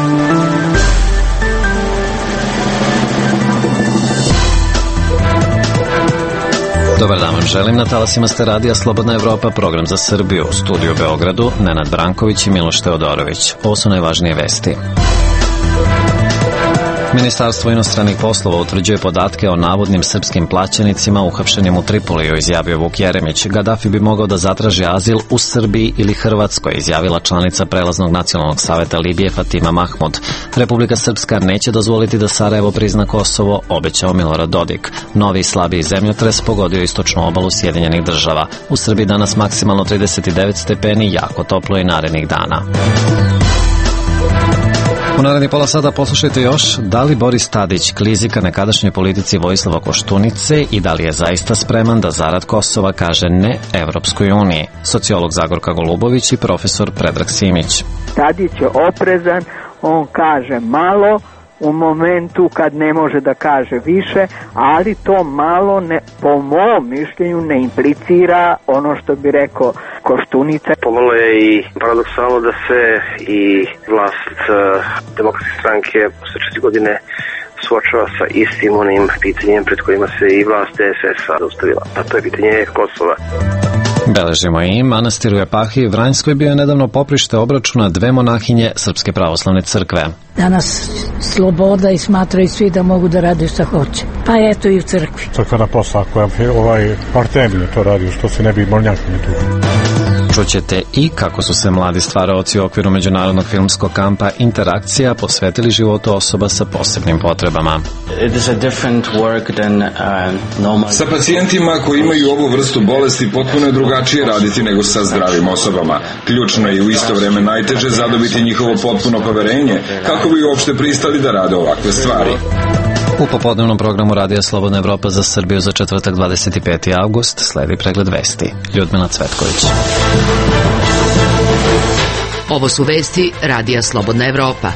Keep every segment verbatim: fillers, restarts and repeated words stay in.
Dobar dan vam želim, na talasima ste radija Slobodna Evropa, program za Srbiju. U studiju u Beogradu Nenad Branković i Miloš Teodorović. Ovo su najvažnije vesti. Ministarstvo inostranih poslova utvrđuje podatke o navodnim srpskim plaćenicima uhapšenim u Tripoliju, izjavio Vuk Jeremić. Gadafi bi mogao da zatraži azil u Srbiji ili Hrvatskoj, izjavila članica Prelaznog nacionalnog saveta Libije Fatima Mahmud. Republika Srpska neće dozvoliti da Sarajevo prizna Kosovo, obećao Milorad Dodik. Novi slabiji zemljotres pogodio istočnu obalu Sjedinjenih država. U Srbiji danas maksimalno trideset devet stepeni, jako toplo i narednih dana. U narednih pola sata poslušajte još da li Boris Tadić klizika nekadašnjoj politici Vojislava Koštunice i da li je zaista spreman da zarad Kosova kaže ne Evropskoj uniji. Sociolog Zagorka Golubović i profesor Predrag Simić. Tadić je oprezan, on kaže malo u momentu kad ne može da kaže više, ali to malo ne, po mom mišljenju ne implicira ono što bi rekao Koštunica. Pomalo je i paradoksalno da se i vlast uh, demokratske stranke posle četiri godine suočava sa istim onim pitanjem pred kojima se i vlast D S S-a zaustavila, a to je pitanje Kosova. Beležimo i manastiru Epahiji Vranjskoj bio je nedavno poprište obračuna dve monahinje Srpske pravoslavne crkve. Danas sloboda i smatraju svi da mogu da rade šta hoće. Pa eto i u crkvi. Crkvena posla koja ovaj Artemije to radi, što se ne bi molnjakinje tu. Čućete i kako su se mladi stvaraoci u okviru međunarodnog filmskog kampa Interakcija posvetili životu osoba sa posebnim potrebama. Sa pacijentima koji imaju ovu vrstu bolesti potpuno je drugačije raditi nego sa zdravim osobama. Ključno je u isto vreme najteže zadobiti njihovo potpuno poverenje kako bi uopšte pristali da rade ovakve stvari. U popodnevnom programu Radija Slobodna Evropa za Srbiju za četvrtak dvadeset peti avgust sledi pregled vesti. Ljudmila Cvetković. Ovo su vesti Radija Slobodna Evropa.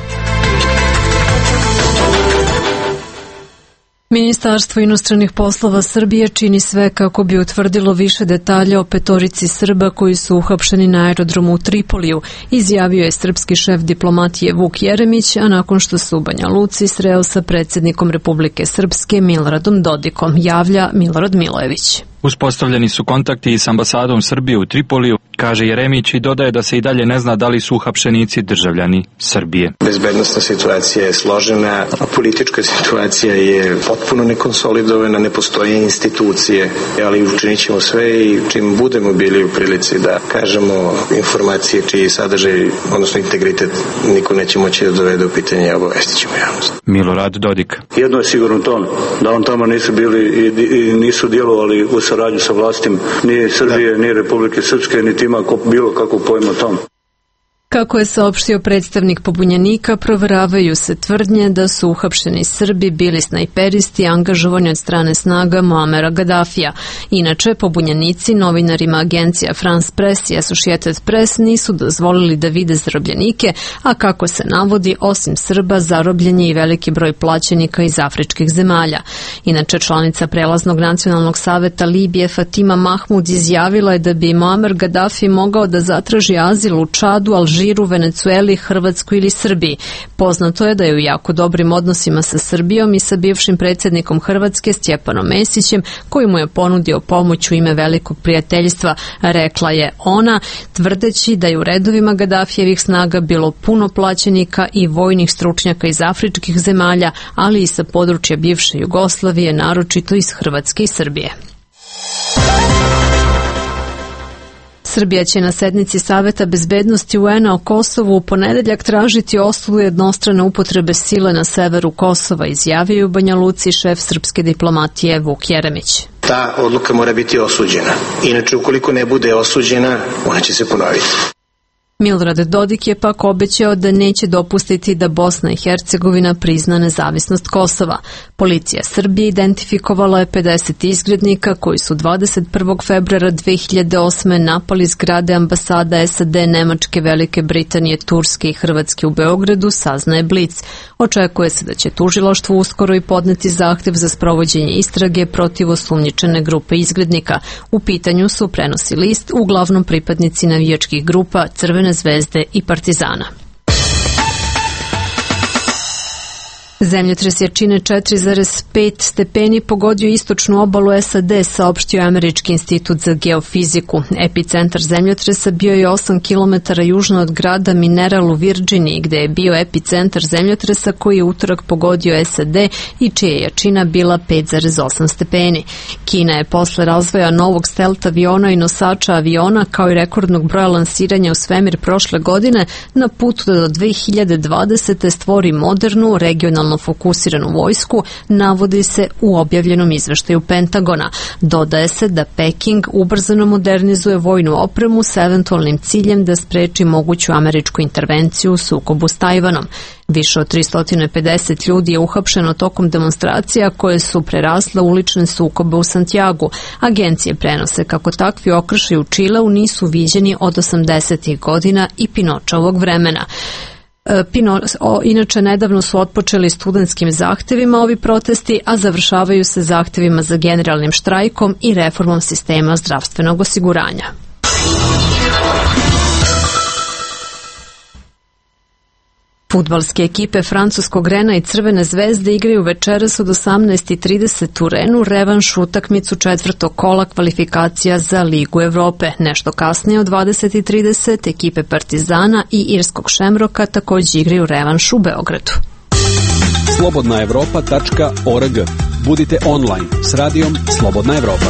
Ministarstvo inostranih poslova Srbije čini sve kako bi utvrdilo više detalja o petorici Srba koji su uhapšeni na aerodromu u Tripoliju, izjavio je srpski šef diplomatije Vuk Jeremić, a nakon što se u Banja Luci sreo sa predsjednikom Republike Srpske Miloradom Dodikom, javlja Milorad Milojević. Uspostavljeni su kontakti i s ambasadom Srbije u Tripoliju, kaže Jeremić i dodaje da se i dalje ne zna da li su uhapšenici državljani Srbije. Bezbednosna situacija je složena, a politička situacija je potpuno nekonsolidovana, ne postoje institucije, ali učinit ćemo sve i čim budemo bili u prilici da kažemo informacije čiji sadržaj, odnosno integritet, niko neće moći da dovede u pitanje, obavestit ćemo javnost. Milorad Dodik. Jedno je sigurno to, da on tamo nisu bili i, i nisu djelovali u saradnju sa vlastim ni Srbije, ni Republike Srpske, niti ima bilo kakvog pojma o tom. Kako je saopštio predstavnik pobunjenika, proveravaju se tvrdnje da su uhapšeni Srbi bili snajperisti angažovani od strane snaga Muamera Gadafija. Inače, pobunjenici novinarima agencija France Press i Associated Press nisu dozvolili da vide zarobljenike, a kako se navodi, osim Srba, zarobljen je i veliki broj plaćenika iz afričkih zemalja. Inače, članica Prelaznog nacionalnog saveta Libije Fatima Mahmud izjavila je da bi Muamer Gadafi mogao da zatraži azil u Čadu, Alžiru, Venecueli, Hrvatskoj ili Srbiji. Poznato je da je u jako dobrim odnosima sa Srbijom i sa bivšim predsjednikom Hrvatske Stjepanom Mesićem, koji mu je ponudio pomoć u ime velikog prijateljstva, rekla je ona, tvrdeći da je u redovima Gadafijevih snaga bilo puno plaćenika i vojnih stručnjaka iz afričkih zemalja, ali i sa područja bivše Jugoslavije, naročito iz Hrvatske i Srbije. Srbija će na sednici Saveta bezbednosti U N-a o Kosovu u ponedeljak tražiti osudu jednostrane upotrebe sile na severu Kosova, izjavio u Banja Luci šef srpske diplomatije Vuk Jeremić. Ta odluka mora biti osuđena. Inače, ukoliko ne bude osuđena, ona će se ponoviti. Milorad Dodik je pak obećao da neće dopustiti da Bosna i Hercegovina prizna nezavisnost Kosova. Policija Srbije identifikovala je pedeset izgrednika koji su dvadeset prvog februara dve hiljade osme napali zgrade ambasada S A D, Nemačke, Velike Britanije, Turske i Hrvatske u Beogradu, saznaje Blic. Očekuje se da će tužilaštvo uskoro i podneti zahtev za sprovođenje istrage protiv osumnjičene grupe izgrednika. U pitanju su, prenosi list, uglavnom pripadnici navijačkih grupa Crvene zvezde i Partizana. Zemljotres jačine četiri zarez pet stepeni pogodio istočnu obalu S A D, saopštio je Američki institut za geofiziku. Epicentar zemljotresa bio je osam kilometara južno od grada Mineral u Virginiji, gde je bio epicentar zemljotresa koji je utorak pogodio S A D i čija je jačina bila pet zarez osam stepeni. Kina je posle razvoja novog stealth aviona i nosača aviona, kao i rekordnog broja lansiranja u svemir prošle godine, na putu da do dve hiljade dvadesete stvori modernu, regionalnu fokusiranu vojsku, navodi se u objavljenom izveštaju Pentagona. Dodaje se da Peking ubrzano modernizuje vojnu opremu sa eventualnim ciljem da spreči moguću američku intervenciju u sukobu s Tajvanom. Više od tristo pedeset ljudi je uhapšeno tokom demonstracija koje su prerasle ulične sukobe u Santiagu. Agencije prenose kako takvi okršaji u Čileu nisu viđeni od osamdesetih godina i Pinočovog vremena. Pino, o, inače, nedavno su otpočeli studentskim zahtevima ovi protesti, a završavaju se zahtevima za generalnim štrajkom i reformom sistema zdravstvenog osiguranja. Fudbalske ekipe francuskog Rena i Crvene zvezde igraju večeras od osamnaest i trideset u Renu revanš utakmicu četvrtog kola kvalifikacija za Ligu Evrope. Nešto kasnije od dvadeset i trideset ekipe Partizana i Irskog Šemroka također igraju revanš u Beogradu. slobodna evropa tačka org. Budite online s radijom Slobodna Evropa.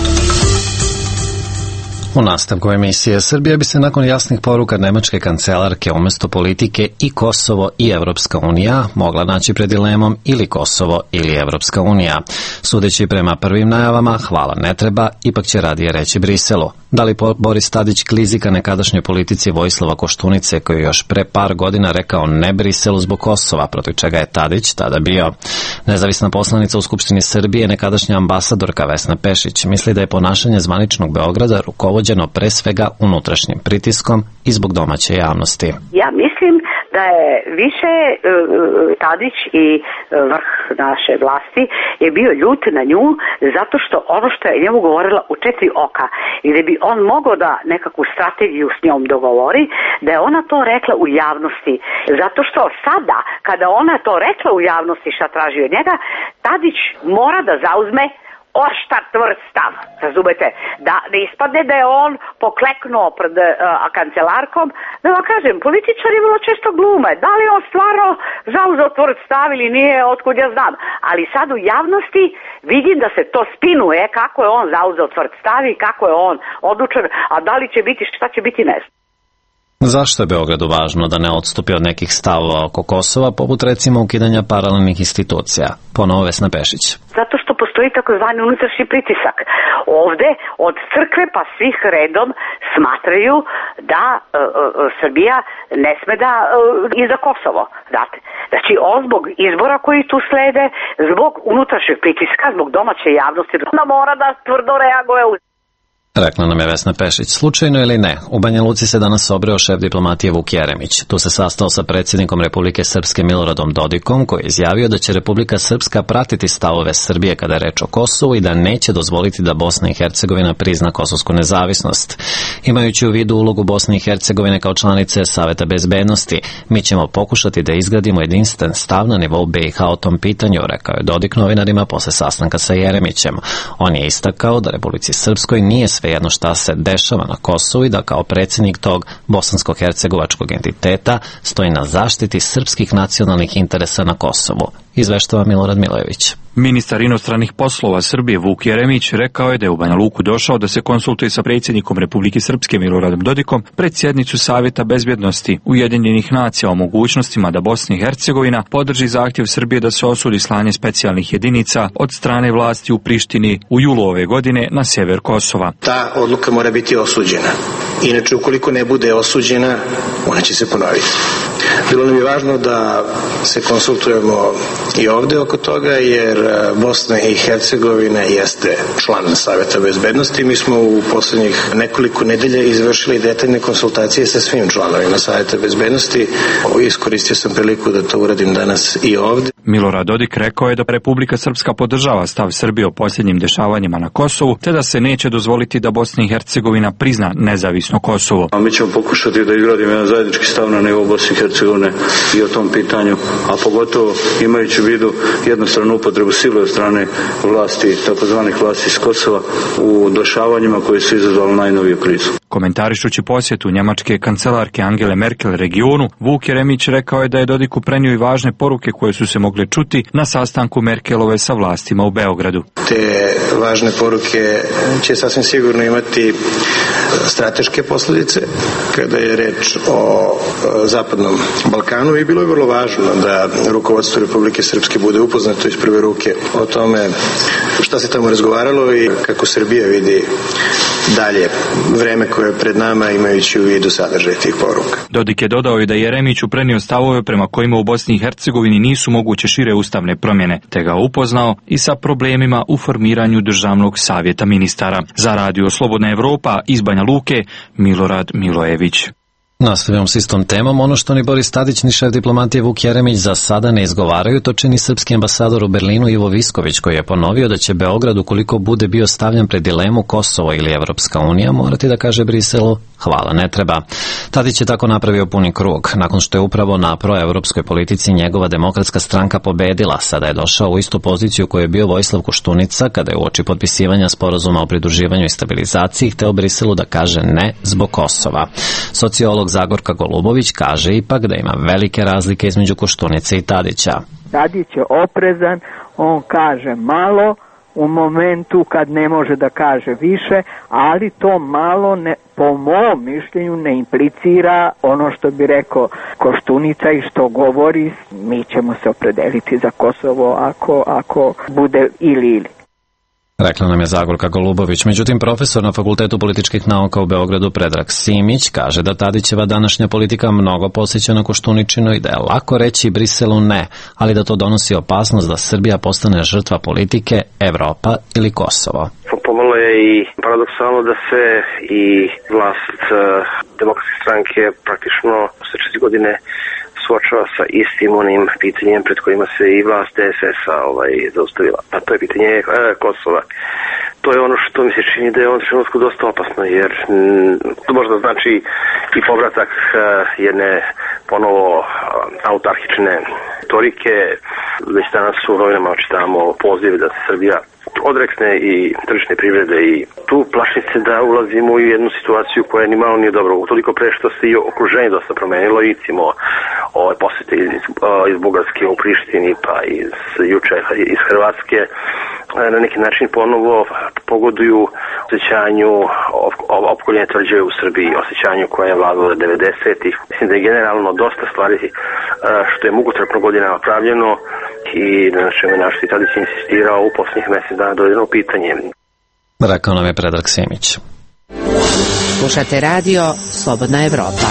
U nastavku emisije Srbija bi se nakon jasnih poruka nemačke kancelarke umjesto politike i Kosovo i Evropska unija mogla naći pred dilemom ili Kosovo ili Evropska unija. Sudeći prema prvim najavama, hvala ne treba, ipak će radije reći Briselu. Da li Boris Tadić klizika nekadašnjoj politici Vojislava Koštunice koji je još pre par godina rekao ne Briselu zbog Kosova, protiv čega je Tadić tada bio? Nezavisna poslanica u Skupštini Srbije, nekadašnja ambasadorka Vesna Pešić, misli da je ponašanje zvaničnog Beograda rukovođeno pre svega unutrašnjim pritiskom i zbog domaće javnosti. Ja mislim da je više uh, Tadić i uh, vrh naše vlasti je bio ljut na nju zato što ono što je njemu govorila u četiri oka i da bi on mogao da nekakvu strategiju s njom dogovori, da je ona to rekla u javnosti. Zato što sada, kada ona to rekla u javnosti šta traži od njega, Tadić mora da zauzme oštar tvrd stav, razumete, da ne ispadne da je on pokleknuo pred uh, kancelarkom, da vam kažem, političari vrlo često glume, da li on stvarno zauzeo tvrd stav ili nije, otkud ja znam, ali sad u javnosti vidim da se to spinuje kako je on zauzeo tvrd stav i kako je on odlučen, a da li će biti, šta će biti, ne znam. Zašto je Beogradu važno da ne odstupi od nekih stavova oko Kosova, poput recimo ukidanja paralelnih institucija? Ponovo Vesna Pešić. Zato što postoji takozvani unutrašnji pritisak. Ovde od crkve pa svih redom smatraju da uh, uh, Srbija ne sme da uh, iza Kosovo. Znate? Znači, on zbog izbora koji tu slede, zbog unutrašnjeg pritiska, zbog domaće javnosti, ona mora da tvrdo reaguje u Rekla nam je Vesna Pešić. Slučajno ili ne, u Banja Luci se danas obreo šef diplomatije Vuk Jeremić. Tu se sastao sa predsjednikom Republike Srpske Miloradom Dodikom, koji je izjavio da će Republika Srpska pratiti stavove Srbije kada je reč o Kosovu i da neće dozvoliti da Bosna i Hercegovina prizna kosovsku nezavisnost. Imajući u vidu ulogu Bosne i Hercegovine kao članice Saveta bezbednosti, mi ćemo pokušati da izgradimo jedinstven stav na nivou B i H o tom pitanju, rekao je Dodik novinarima posle sastanka sa Jeremićem. On je istakao da Republici Srpskoj nije sve jedno šta se dešava na Kosovu i da kao predsjednik tog bosansko-hercegovačkog entiteta stoji na zaštiti srpskih nacionalnih interesa na Kosovu. Izveštava Milorad Milojević. Ministar inostranih poslova Srbije Vuk Jeremić rekao je da je u Banja Luku došao da se konsultuje sa predsjednikom Republike Srpske Miloradom Dodikom pred sjednicu Savjeta bezbjednosti Ujedinjenih nacija o mogućnostima da Bosna i Hercegovina podrži zahtjev Srbije da se osudi slanje specijalnih jedinica od strane vlasti u Prištini u julu ove godine na sever Kosova. Ta odluka mora biti osuđena. Inače, ukoliko ne bude osuđena, ona će se ponoviti. Bilo nam je važno da se konsultujemo i ovde oko toga, jer Bosne i Hercegovine jeste član Saveta bezbednosti. Mi smo u poslednjih nekoliko nedelja izvršili detaljne konsultacije sa svim članovima Saveta bezbednosti. Iskoristio sam priliku da to uradim danas i ovde. Milorad Dodik rekao je da Republika Srpska podržava stav Srbije o posljednjim dešavanjima na Kosovu, te da se neće dozvoliti da Bosna i Hercegovina prizna nezavisno Kosovo. A mi ćemo pokušati da izgradimo jedan zajednički stav na nivou Bosne i Hercegovine i o tom pitanju, a pogotovo imajući u vidu jednostranu upotrebu sile od strane vlasti, takozvanih vlasti iz Kosova u dešavanjima koji su izazvali najnoviju krizu. Komentarišući posjetu njemačke kancelarke Angele Merkel regionu, Vuk Jeremić rekao je da je Dodiku prenio i važne poruke koje su se mogle čuti na sastanku Merkelove sa vlastima u Beogradu. Te važne poruke će sasvim sigurno imati strateške posljedice kada je reč o Zapadnom Balkanu i bilo je vrlo važno da rukovodstvo Republike Srpske bude upoznato iz prve ruke o tome šta se tamo razgovaralo i kako Srbija vidi dalje vreme koje je pred nama imajući u vidu sadržaj tih poruka. Dodik je dodao i da je Jeremiću prenio stavove prema kojima u Bosni i Hercegovini nisu moguće šire ustavne promjene, te ga upoznao i sa problemima u formiranju Državnog savjeta ministara. Za Radio Slobodna Evropa iz Banja Luke, Milorad Milojević. Nastavljamo s istom temom. Ono što ni Boris Tadić ni šef diplomatije Vuk Jeremić za sada ne izgovaraju, to čini srpski ambasador u Berlinu Ivo Visković, koji je ponovio da će Beograd, ukoliko bude bio stavljen pred dilemu Kosovo ili Evropska unija, morati da kaže Briselu hvala, ne treba. Tadić je tako napravio puni krug. Nakon što je upravo na proevropskoj politici njegova demokratska stranka pobedila, sada je došao u istu poziciju koju je bio Vojislav Koštunica kada je uoči potpisivanja sporazuma o pridruživanju i stabilizaciji hteo Briselu da kaže ne zbog Kosova. Sociolog Zagorka Golubović kaže ipak da ima velike razlike između Koštunice i Tadića. Tadić je oprezan, on kaže malo u momentu kad ne može da kaže više, ali to malo ne, po mom mišljenju ne implicira ono što bi rekao Koštunica i što govori mi ćemo se opredeliti za Kosovo ako, ako bude ili ili. Rekla nam je Zagorka Golubović. Međutim, profesor na Fakultetu političkih nauka u Beogradu Predrag Simić kaže da Tadićeva današnja politika mnogo posjeća na Koštuničinu i da je lako reći Briselu ne, ali da to donosi opasnost da Srbija postane žrtva politike, Evropa ili Kosovo. Pomalo je i paradoksalno da se i vlast Demokratske stranke praktično sve četiri godine suočava sa istim onim pitanjem pred kojima se i vlast D S S-a ovaj, zaustavila. A to je pitanje e, Kosova. To je ono što mi se čini da je u ovom trenutku dosta opasno, jer m, to možda znači i povratak e, jedne ponovo autarhične retorike. Već danas u novinama čitamo pozive da se Srbija odrekne i tržišne privrede i tu plašim se da ulazimo u jednu situaciju koja ni malo nije dobro. Utoliko pre što se i okruženje dosta promenilo i recimo ove posete iz, iz Bugarske u Prištini pa iz juče iz Hrvatske na neki način ponovo pogoduju osjećanju opkoljenja tvrđave u Srbiji, osjećanju koje je vladalo devedesetih. Mislim da je generalno dosta stvari što je mukotrpno godinama pravljeno i na čemu je naš Tadić insistirao u posljednjih mjesec dana dovedeno pitanje. Rekao nam je Predrag Simić. Slušate radio Slobodna Evropa.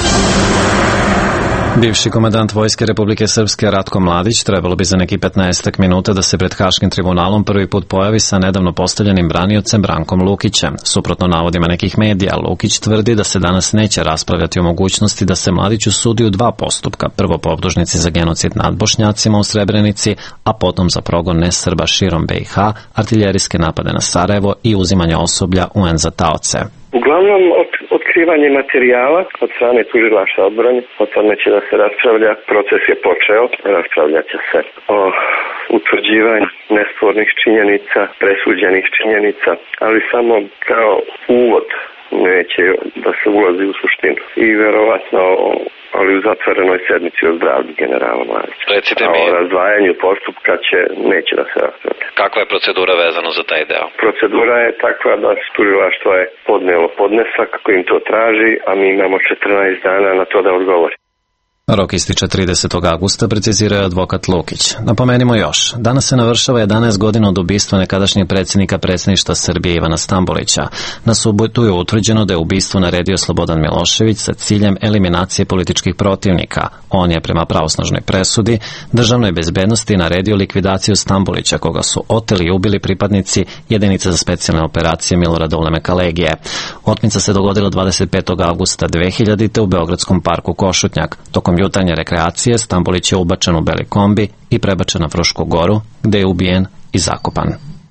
Bivši komandant Vojske Republike Srpske Ratko Mladić trebalo bi za neki petnaestak minuta da se pred Haškim tribunalom prvi put pojavi sa nedavno postavljenim braniocem Brankom Lukićem. Suprotno navodima nekih medija, Lukić tvrdi da se danas neće raspravljati o mogućnosti da se Mladiću sudi u dva postupka, prvo po optužnici za genocid nad Bošnjacima u Srebrenici, a potom za progon nesrba širom B i H, artiljerijske napade na Sarajevo i uzimanje osoblja U N za taoce. Uglavnom, otkrivanje materijala od strane tužilaštva odbrane, o tome će da se raspravlja. Proces je počeo, raspravljat će se o utvrđivanju nespornih činjenica, presuđenih činjenica, ali samo kao uvod, neće da se ulazi u suštinu. I verovatno, ali u zatvorenoj sednici o zdravlju generala Mladića. Recite mi. A o razdvajanju postupka će, neće da se raspravlja. Kakva je procedura vezana za taj deo? Procedura je takva da tužilaštvo je podnelo podnesak kojim to traži, a mi imamo četrnaest dana na to da odgovori. Rok ističe tridesetog avgusta, precizirao je advokat Lukić. Napomenimo još, danas se navršava jedanaest godina od ubistva nekadašnjeg predsjednika predsjedništva Srbije Ivana Stambolića. Na subotu je utvrđeno da je ubistvo naredio Slobodan Milošević sa ciljem eliminacije političkih protivnika. On je prema pravosnažnoj presudi državnoj bezbednosti naredio likvidaciju Stambolića, koga su oteli i ubili pripadnici jedinice za specijalne operacije Milorada Ulemeka Legije. Otmica se dogodila dvadeset petog avgusta dve hiljadite. u Beogradskom parku Košutnjak. Tokom jutarnje rekreacije Stambolić je ubačen u beli kombi i prebačen na Frušku goru, gde je ubijen i zakopan.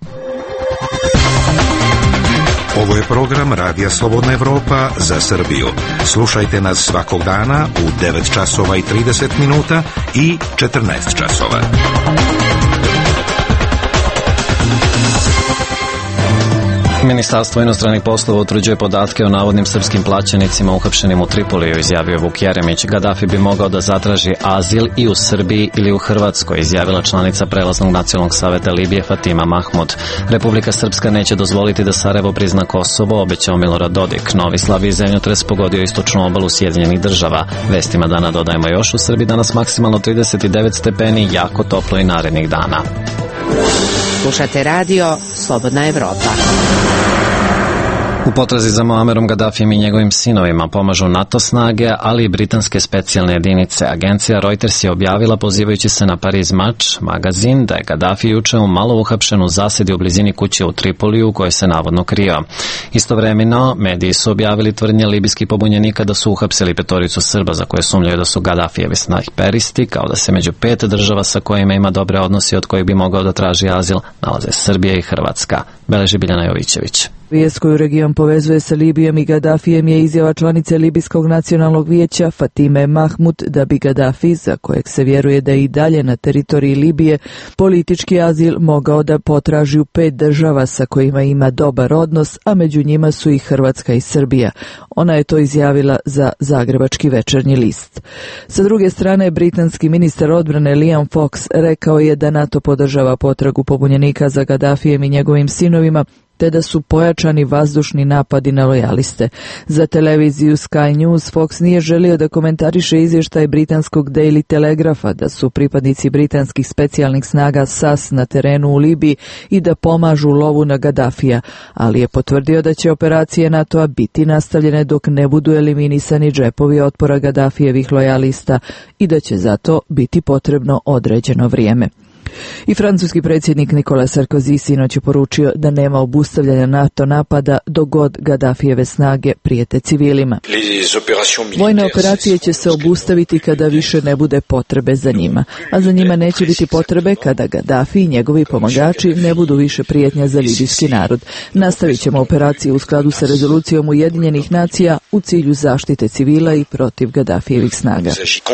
Ovo je program Radija Slobodna Evropa za Srbiju. Slušajte nas svakog dana u devet časova i trideset minuta i četrnaest časova. Ministarstvo inostranih poslova utvrđuje podatke o navodnim srpskim plaćenicima uhapšenim u Tripoliju, izjavio Vuk Jeremić. Gadafi bi mogao da zatraži azil i u Srbiji ili u Hrvatskoj, izjavila članica Prelaznog nacionalnog saveta Libije Fatima Mahmud. Republika Srpska neće dozvoliti da Sarajevo prizna Kosovo, obećao Milorad Dodik. Novi slavi zemljotres pogodio istočnu obalu Sjedinjenih država. Vestima dana dodajemo još, u Srbiji danas maksimalno trideset devet stepeni, jako toplo i narednih dana. Slušate radio Slobodna Evropa. U potrazi za Muamerom Gadafijem i njegovim sinovima pomažu NATO snage, ali i britanske specijalne jedinice. Agencija Reuters je objavila, pozivajući se na Paris Match magazin, da je Gadafi juče u malo uhapšen u zasedi u blizini kuće u Tripoliju u kojoj se navodno krio. Istovremeno, mediji su objavili tvrdnje libijskih pobunjenika da su uhapsili petoricu Srba za koje sumnjaju da su Gadafijevi snajperisti, kao da se među pet država sa kojima ima dobre odnosi od kojih bi mogao da traži azil nalaze Srbija i Hrvatska. Beleži Biljana Jovićević. Vijest koju region povezuje sa Libijom i Gadafijem je izjava članice Libijskog nacionalnog vijeća Fatime Mahmud da bi Gadafi, za kojeg se vjeruje da je i dalje na teritoriji Libije, politički azil mogao da potraži u pet država sa kojima ima dobar odnos, a među njima su i Hrvatska i Srbija. Ona je to izjavila za Zagrebački večernji list. Sa druge strane, britanski ministar odbrane Liam Fox rekao je da NATO podržava potragu pobunjenika za Gadafijem i njegovim sinovima, te da su pojačani vazdušni napadi na lojaliste. Za televiziju Sky News Fox nije želio da komentariše izvještaj britanskog Daily Telegrapha da su pripadnici britanskih specijalnih snaga S A S na terenu u Libiji i da pomažu lovu na Gadafija, ali je potvrdio da će operacije NATO-a biti nastavljene dok ne budu eliminisani džepovi otpora Gadafijevih lojalista i da će zato biti potrebno određeno vrijeme. I francuski predsjednik Nicolas Sarkozy sinoć je poručio da nema obustavljanja NATO napada dok god Gadafijeve snage prijete civilima. Vojne operacije će se obustaviti kada više ne bude potrebe za njima, a za njima neće biti potrebe kada Gadafi i njegovi pomagači ne budu više prijetnja za libijski narod. Nastavit ćemo operaciju u skladu sa rezolucijom Ujedinjenih nacija u cilju zaštite civila i protiv Gadafijevih snaga.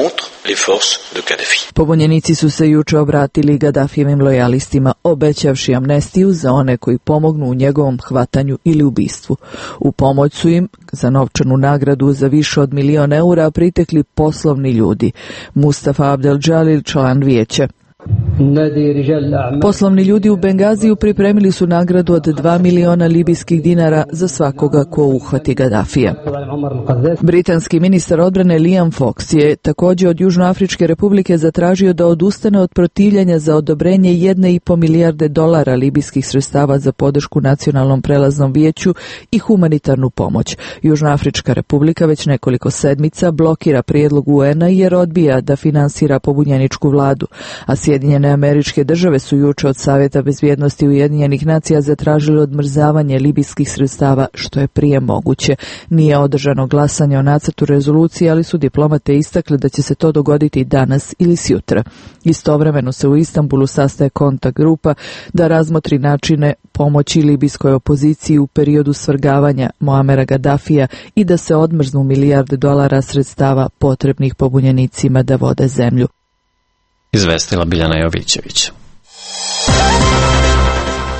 Pobunjenici su se juče obratili Gadafijevim lojalistima, obećavši amnestiju za one koji pomognu u njegovom hvatanju ili ubistvu. U pomoć su im za novčanu nagradu za više od milion eura pritekli poslovni ljudi. Mustafa Abdel Jalil, član vijeća. Poslovni ljudi u Bengaziju pripremili su nagradu od dva miliona libijskih dinara za svakoga ko uhvati Gadafija. Britanski ministar odbrane Liam Fox je također od Južnoafričke republike zatražio da odustane od protivljenja za odobrenje jedne i po milijarde dolara libijskih sredstava za podršku nacionalnom prelaznom vijeću i humanitarnu pomoć. Južnoafrička republika već nekoliko sedmica blokira prijedlog U N-a jer odbija da finansira pobunjeničku vladu, a Sjedinjene Američke Države su juče od Savjeta bezbjednosti Ujedinjenih nacija zatražili odmrzavanje libijskih sredstava što je prije moguće. Nije održano glasanje o nacrtu rezolucije, ali su diplomate istakli da će se to dogoditi danas ili sjutra. Istovremeno se u Istanbulu sastaje kontakt grupa da razmotri načine pomoći libijskoj opoziciji u periodu svrgavanja Muamera Gadafija i da se odmrznu milijarde dolara sredstava potrebnih pobunjenicima da vode zemlju. Izvestila Biljana Jovićević.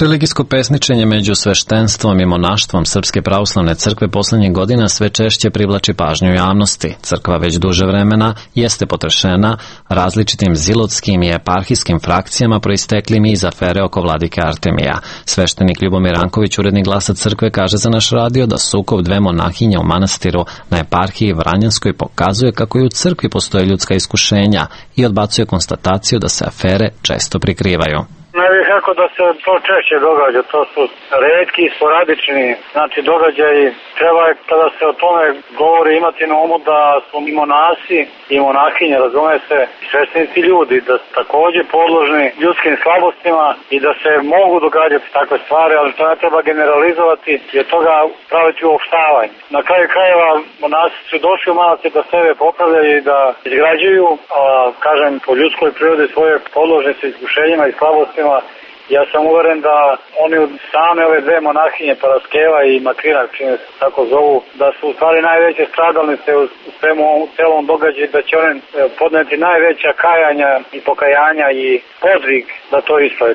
Religijsko pesničenje među sveštenstvom i monaštvom Srpske pravoslavne crkve poslednjih godina sve češće privlači pažnju javnosti. Crkva već duže vremena jeste potrešena različitim zilotskim i eparhijskim frakcijama proisteklim iz afere oko vladike Artemija. Sveštenik Ljubomir Ranković, urednik Glasa crkve, kaže za naš radio da sukob dve monahinje u manastiru na eparhiji Vranjanskoj pokazuje kako i u crkvi postoje ljudska iskušenja i odbacuje konstataciju da se afere često prikrivaju. Ne bih rekao da se to češće događa, to su retki i sporadični, znači događaji. Treba je kada se o tome govori imati na umu da su i monasi i monahinje, razume se, sveštenici ljudi, da su takođe podložni ljudskim slabostima i da se mogu događati takve stvari, ali to ne treba generalizovati i od toga praviti uopštavanje. Na kraju krajeva monasi su došli u manastir da sebe popravljaju i da izgrađuju, a kažem, po ljudskoj prirodi svoje podložni su iskušenjima i slabostima. Ja sam uveren da oni same ove dve monahinje, Paraskeva i Makrina, čini se tako zovu, da su u stvari najveće stradalnice u svemu u celom događaju, da će oni podneti najveća kajanja i pokajanja i podvig da to isprave.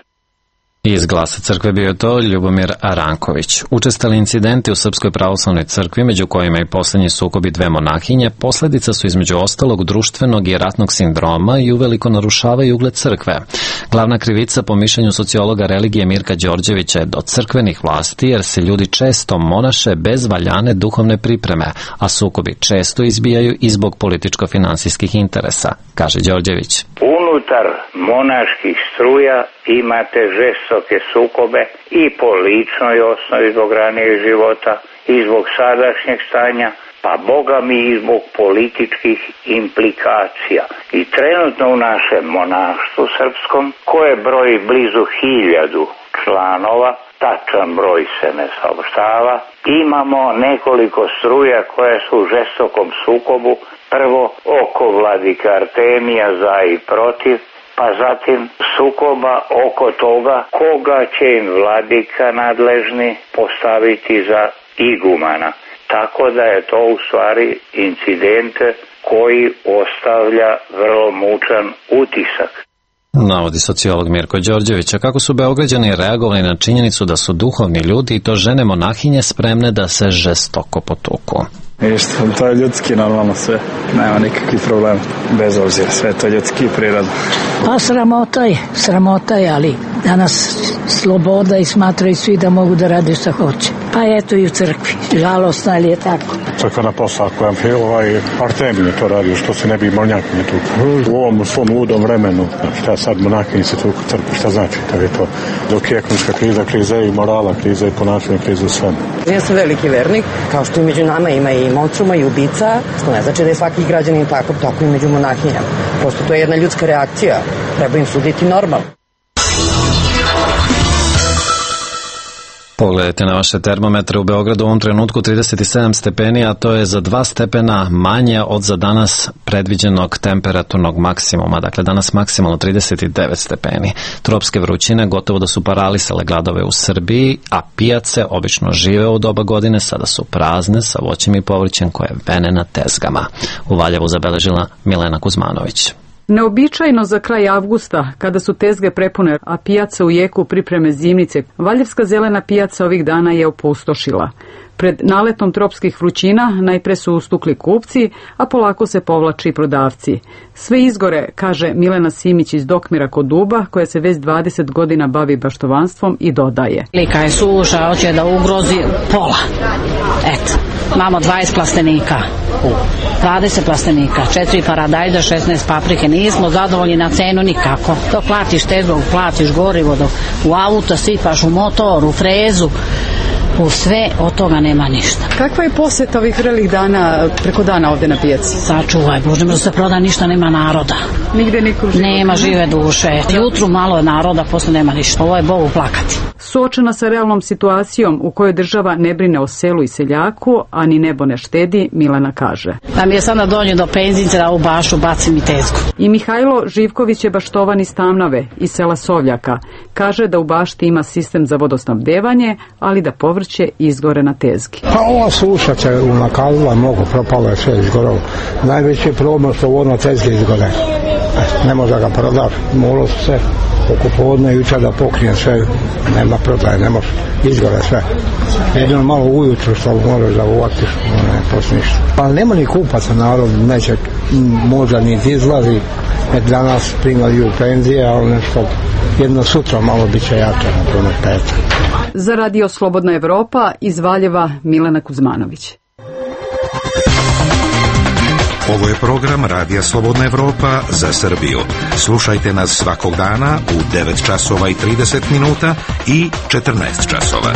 Iz Glasa crkve bio je to Ljubomir Ranković. Učestali incidenti u Srpskoj pravoslavnoj crkvi, među kojima i poslednji sukobi dve monahinje, posledica su između ostalog društvenog i ratnog sindroma i uveliko narušavaju ugled crkve. Glavna krivica, po mišljenju sociologa religije Mirka Đorđevića, je do crkvenih vlasti, jer se ljudi često monaše bez valjane duhovne pripreme, a sukobi često izbijaju i zbog političko-finansijskih interesa, kaže Đorđević. Unutar monaških struja imate žestoke sukobe i po ličnoj osnovi zbog ranijeg života i zbog sadašnjeg stanja, pa Boga mi i zbog političkih implikacija. I trenutno u našem monaštvu srpskom, koje broji blizu hiljadu članova, tačan broj se ne saopštava, imamo nekoliko struja koje su u žestokom sukobu, prvo oko vladike Artemija za i protiv, pa zatim sukoba oko toga koga će im vladika nadležni postaviti za igumana. Tako da je to u stvari incident koji ostavlja vrlo mučan utisak. Navodi sociolog Mirko Đorđević. A kako su Beograđani reagovali na činjenicu da su duhovni ljudi i to žene monahinje spremne da se žestoko potuku? Ništa, to je ljudski normalno sve, nema nikakvih problema, bez obzira, sve to ljudski i prirodno. Pa sramota je, sramota je, ali danas sloboda i smatraju svi da mogu da rade šta hoće. Pa eto i u crkvi, žalostno, ali je tako. Crkvena posla koja je ovaj Artemije to radio, što se ne bi monjakinje tu. U ovom svom ludom vremenu, šta sad monakinje se tu u crkvi, šta znači, tako je to. Dok je ekonomska kriza, kriza i morala, kriza i ponašanja, kriza u svemu. Ja sam veliki vernik, kao što i među nama ima i monstruma i ubica, što ne znači da je svaki građanin tako, tako i među monahinjama. Prosto to je jedna ljudska reakcija, treba im suditi normalno. Pogledajte na vaše termometre. U Beogradu u ovom trenutku trideset sedam stepeni, a to je za dva stepena manje od za danas predviđenog temperaturnog maksimuma. Dakle, danas maksimalno trideset devet stepeni. Tropske vrućine gotovo da su paralisale gradove u Srbiji, a pijace, obično žive u doba godine, sada su prazne sa voćem i povrćem koje vene na tezgama. U Valjevu zabeležila Milena Kuzmanović. Neobičajno za kraj avgusta, kada su tezge prepune, a pijaca u jeku pripreme zimnice, Valjevska zelena pijaca ovih dana je opustošila. Pred naletom tropskih vrućina najpre su ustukli kupci, a polako se povlači prodavci. Sve izgore, kaže Milena Simić iz Dokmira kod Duba, koja se već dvadeset godina bavi baštovanstvom, i dodaje. Lika je suša, hoće da ugrozi pola. Eto, imamo dvadeset plastenika. dvadeset plastenika, četiri paradajza, šesnaest paprike. Nismo zadovoljni na cenu nikako. Dok platiš tezgog, platiš gorivo, dok u auto sipaš, u motor, u frezu, u sve, od toga nema ništa. Kakva je posjeta ovih vrelih dana, preko dana ovde na pijaci? Sačuvaj, Bože, da se proda ništa, nema naroda. Nigde niko žive? Nema žive duše. Jutru malo je naroda, posle nema ništa. Ovo je Bogu plakati. Suočena sa realnom situacijom u kojoj država ne brine o selu i seljaku, a ni nebo ne štedi, Milena kaže. Da mi je sad da dođem do penzinice da u bašu bacim i tezgu. I Mihajlo Živković je baštovan iz Tamnave, iz sela Sovljaka. Kaže da u bašti ima sistem za vodosnabdevanje, ali da povrće izgore na tezgi. Pa ova suša će unakalila mnogo, propalo je sve izgoralo. Najveći problem što u ono tezge izgore. Ne može da ga prodaš, moralo su se oko podne jučer da pokrije sve, nema prodaje, ne može, izgore sve. Jedino malo ujutru što možeš da uvatiš, ne, poslije ništa. Pa nema ni kupaca, narod neće, možda ni izlazi, jer danas primali u penzije, ali nešto, jedno sutra malo bit će jače, na primjer petak. Za Radio Slobodna Evropa iz Valjeva Milena Kuzmanović. Ovo je program Radija Slobodna Evropa za Srbiju. Slušajte nas svakog dana u devet časova i trideset minuta i četrnaest časova.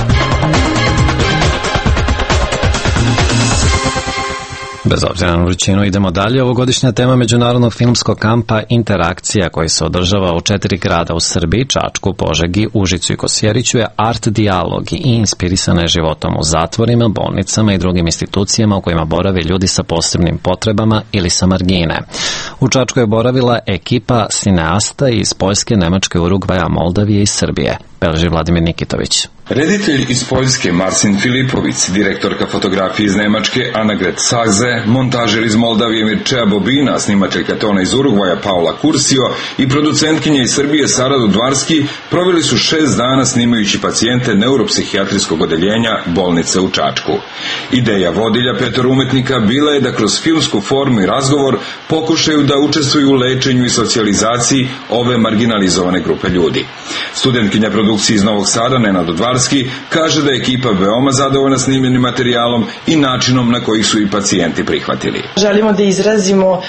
Bez obzira na vrućinu idemo dalje. Ovogodišnja tema međunarodnog filmskog kampa Interakcija, koji se održava u četiri grada u Srbiji, Čačku, Požegi, Užicu i Kosjeriću, je art dijalog i inspirisana je životom u zatvorima, bolnicama i drugim institucijama u kojima borave ljudi sa posebnim potrebama ili sa margine. U Čačku je boravila ekipa sineasta iz Poljske, Nemačke, Urugvaja, Moldavije i Srbije. Beleži Vladimir Nikitović. Reditelj iz Poljske Marcin Filipović, direktorka fotografije iz Nemačke Annegret Saxe, montažer iz Moldavije Mircea Bobina, snimateljka tona iz Urugvaja Paula Kursio i producentkinja iz Srbije Sara Dudvarski proveli su šest dana snimajući pacijente neuropsihijatrijskog odeljenja bolnice u Čačku. Ideja vodilja petor umetnika bila je da kroz filmsku formu i razgovor pokušaju da učestvuju u lečenju i socijalizaciji ove marginalizovane grupe ljudi. Studentkinja produkcije iz Novog Sada Nena Dudvarski kaže da je ekipa veoma zadovoljna snimljenim materijalom i načinom na koji su i pacijenti prihvatili. Želimo da izrazimo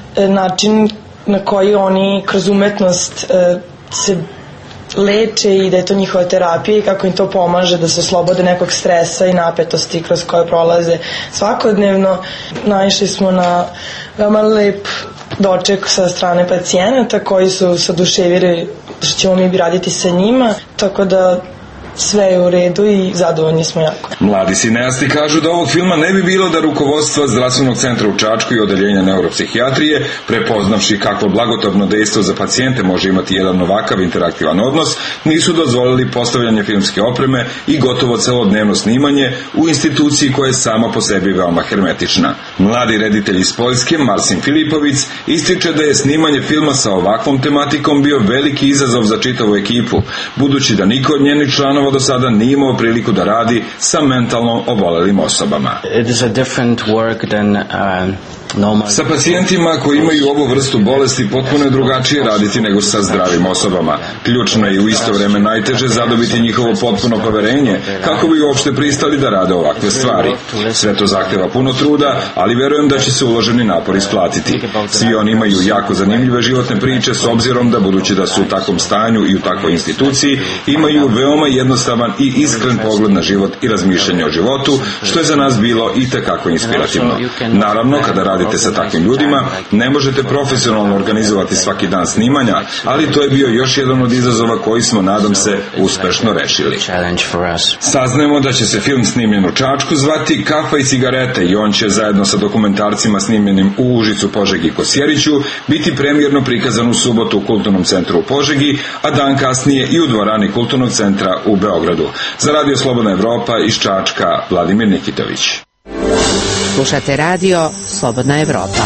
način na koji oni kroz umetnost se leče i da je to njihova terapija i kako im to pomaže da se oslobode nekog stresa i napetosti kroz koje prolaze svakodnevno. Naišli smo na veoma lep doček sa strane pacijenata koji su se oduševili što ćemo mi raditi sa njima, tako da sve je u redu i zadovoljni smo jako. Mladi sineasti kažu da ovog filma ne bi bilo da rukovodstva zdravstvenog centra u Čačku i odeljenja neuropsihijatrije, prepoznavši kakvo blagotvorno dejstvo za pacijente može imati jedan ovakav interaktivan odnos, nisu dozvolili postavljanje filmske opreme i gotovo celodnevno snimanje u instituciji koja je sama po sebi veoma hermetična. Mladi reditelj iz Poljske Marcin Filipović ističe da je snimanje filma sa ovakvom tematikom bio veliki izazov za čitavu ekipu, budući da niko od njenih članova do sada nije imao priliku da radi sa mentalno obolelim osobama. It is a different work than uh... Sa pacijentima koji imaju ovu vrstu bolesti potpuno je drugačije raditi nego sa zdravim osobama. Ključno je i u isto vreme najteže zadobiti njihovo potpuno poverenje kako bi uopšte pristali da rade ovakve stvari. Sve to zahteva puno truda, ali verujem da će se uloženi napor isplatiti. Svi oni imaju jako zanimljive životne priče s obzirom da, budući da su u takvom stanju i u takvoj instituciji, imaju veoma jednostavan i iskren pogled na život i razmišljanje o životu, što je za nas bilo i tekako inspirativno. Naravno, kada radite sa takvim ljudima, ne možete profesionalno organizovati svaki dan snimanja, ali to je bio još jedan od izazova koji smo, nadam se, uspešno rešili. Saznajemo da će se film snimljen u Čačku zvati Kafa i cigarete i on će zajedno sa dokumentarcima snimljenim u Užicu, Požegi i Kosjeriću biti premijerno prikazan u subotu u Kulturnom centru u Požegi, a dan kasnije i u dvorani Kulturnog centra u Beogradu. Za Radio Slobodna Evropa iz Čačka, Vladimir Nikitović. Slušate radio Slobodna Evropa.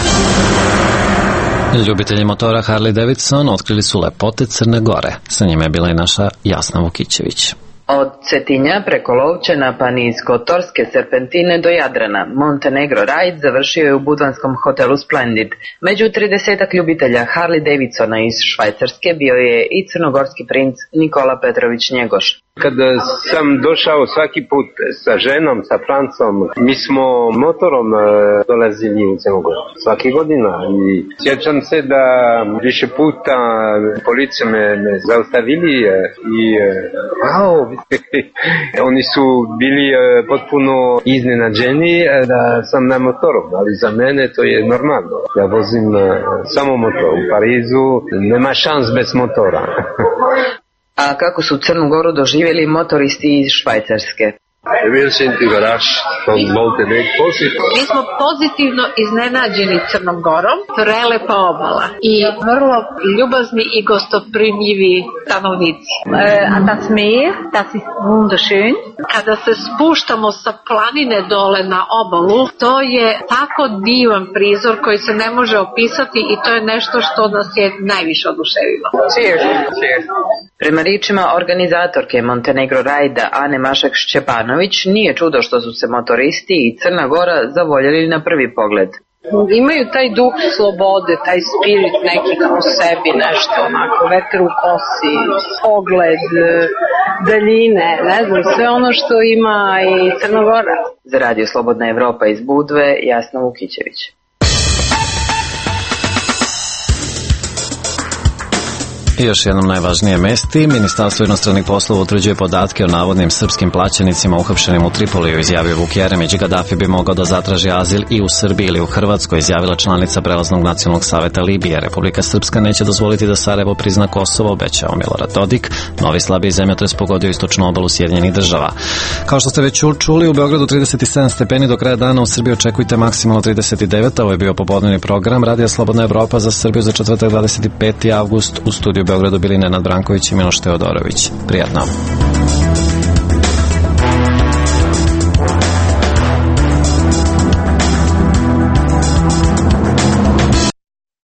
Ljubitelji motora Harley Davidson otkrili su lepote Crne Gore. Sa njima je bila i naša Jasna Vukićević. Od Cetinja preko Lovćena pa niz Kotorske serpentine do Jadrana, Montenegro Ride završio je u budvanskom hotelu Splendid. Među tridesetak ljubitelja Harley Davidsona iz Švajcarske bio je i crnogorski princ Nikola Petrović Njegoš. Kad sam došao svaki put sa ženom, sa Francom, mi smo motorom dolazili u Crnu Goru svaki godina i sjećam se da više puta policija me, me zaustavili i wow, oni su bili potpuno iznenađeni da sam na motoru, ali za mene to je normalno. Ja vozim samo motor. U Parizu nema šans bez motora. A kako su Crnu Goru doživjeli motoristi iz Švajcarske? Mi smo pozitivno iznenađeni Crnom Gorom, prelepa obala i vrlo ljubazni i gostoprimljivi stanovnici. Uh, das Meer, das ist wunderschön. Kada se spuštamo sa planine dole na obalu, to je tako divan prizor koji se ne može opisati i to je nešto što nas je najviše oduševilo. Cheers. Cheers. Prema ričima organizatorke Montenegro Rajda Ane Mašak-Šćepanović, nije čudo što su se motoristi i Crna Gora zavoljeli na prvi pogled. Imaju taj duh slobode, taj spirit neki u sebi, nešto onako, vetar u kosi, pogled, daljine, ne znam, sve ono što ima i Crna Gora. Za Radio Slobodna Evropa iz Budve, Jasna Vukićević. I još jednom najvažnije mesti. Ministarstvo inostranih poslova utvrđuje podatke o navodnim srpskim plaćenicima uhapšenim u Tripoliju, izjavio Vuk Jeremić. Gaddafi bi mogao da zatraži azil i u Srbiji ili u Hrvatskoj, izjavila članica Prelaznog nacionalnog saveta Libije. Republika Srpska neće dozvoliti da Sarajevo prizna Kosovo, obećao Milorad Dodik. Novi slabiji zemljotres pogodio istočnu obalu Sjedinjenih Država. Kao što ste već čuli, u Beogradu trideset sedam stepeni, do kraja dana u Srbiji očekujte maksimalno trideset devet. Ovo je bio popodnevni program Radija Slobodna Evropa za Srbiju za četvrtak dvadeset peti avgust. U studiju u Beogradu bili Nenad Branković i Miloš Teodorović. Prijatno.